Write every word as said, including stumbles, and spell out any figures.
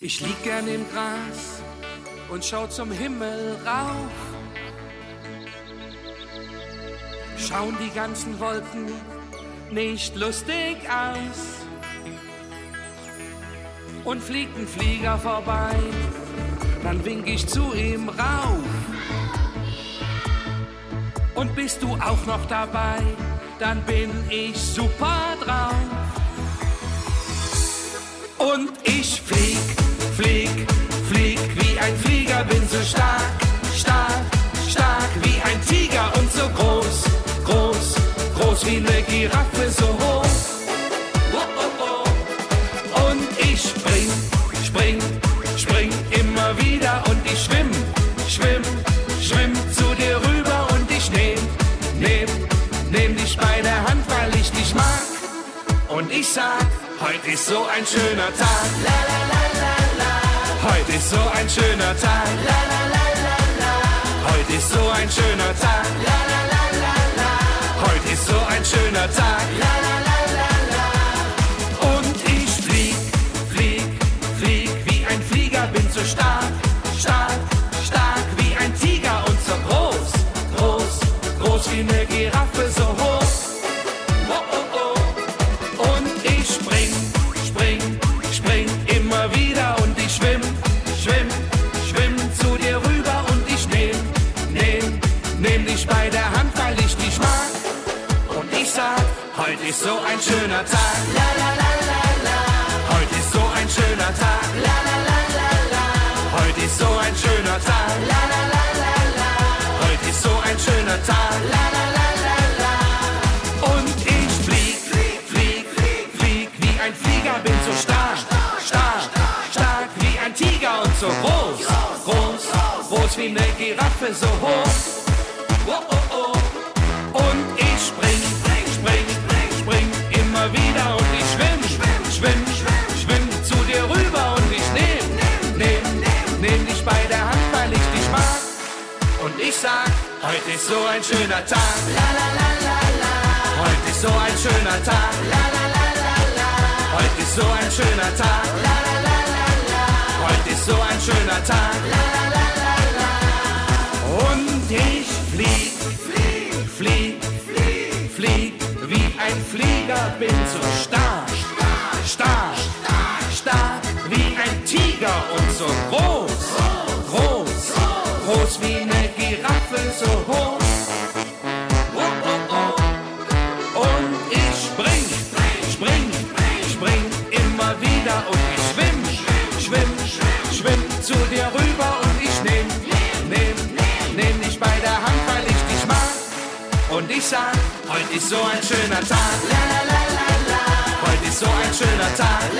Ich lieg gern im Gras und schau zum Himmel rauf. Schauen die ganzen Wolken nicht lustig aus. Und fliegt ein Flieger vorbei, dann wink ich zu ihm rauf. Und bist du auch noch dabei, dann bin ich super drauf. Und ich flieg, flieg, flieg wie ein Flieger, bin so stark, stark, stark wie ein Tiger und so groß, groß, groß wie eine Giraffe, so hoch. Oh, oh, oh. Und ich spring, spring, spring immer wieder und ich schwimm, schwimm, schwimm zu dir rüber und ich nehm, nehm, nehm dich bei der Hand, weil ich dich mag. Und ich sag, heute ist so ein schöner Tag, la la la la la. Heute ist so ein schöner Tag, la la la la la. Heute ist so ein schöner Tag, la la la la la. Heute ist so ein schöner Tag, la la la la la. Und ich flieg, flieg, flieg wie ein Flieger, bin so stark, stark, stark wie ein Tiger und so groß, groß, groß wie eine Giraffe, so hoch. Wieder und ich schwimm, schwimm, schwimm zu dir rüber und ich nehm, nehm, nehm dich bei der Hand, weil ich dich mag. Und ich sag, heute ist so ein schöner Tag, la la la la la. Heute ist so ein schöner Tag, la la la la la. Heute ist so ein schöner Tag, la la la la la. Heute ist so ein schöner Tag, la la la la la. Und ich flieg, flieg, flieg, flieg, flieg wie ein Flieger, bin so stark, stark, stark wie ein Tiger und so groß, groß, groß wie eine Giraffe, so hoch. Oh, oh, oh. Und ich spring, spring, spring immer wieder und ich schwimm, schwimm, schwimm zu dir rüber und ich nehm, nehm, nehm dich bei der Hand, weil ich dich mag. Und ich sag, heute ist so ein schöner Tag, la la la la la. Heute ist so ein schöner Tag, la la la la la. Heute ist so ein schöner Tag, la la la la la. Heute ist so ein schöner Tag, la la la la la. Und ich flieg, flieg, flieg, flieg, flieg wie ein Flieger, bin so stark, stark, stark wie ein Tiger und so groß, groß, groß wie eine Giraffe, so hoch. Oh, oh, oh. Und ich spring, spring, spring immer wieder und ich schwimm, schwimm, schwimm zu dir rüber und ich nehm, nehm, nehm dich bei der Hand, weil ich dich mag. Und ich sag, heute ist so ein schöner Tag, la la la la la. Heute ist so ein schöner Tag,